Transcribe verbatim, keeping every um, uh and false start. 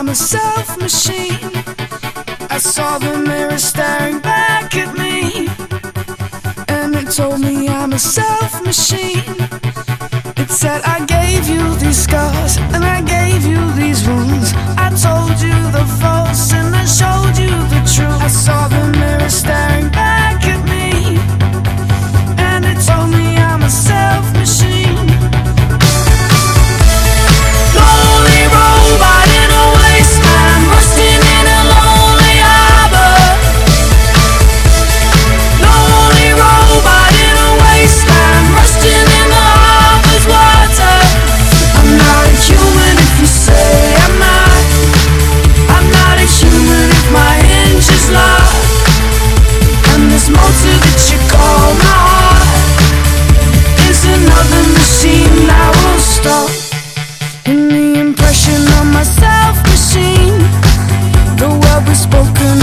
I'm a self-machine. I saw the mirror staring back at me, and it told me I'm a self-machine. It said I gave you these scars and I gave you these wounds. I told you the false and I showed you the truth. I saw the mirror staring back at me, and it told me I'm a self-machine. Lonely robot in a wasteland, rusting in a lonely harbor. Lonely robot in a wasteland, rusting in the harbor's water. I'm not a human if you say I'm not. I'm not a human if my hinge is locked. And this motor that you call my heart is another machine that will stop. In the impression of my self-machine, the word was spoken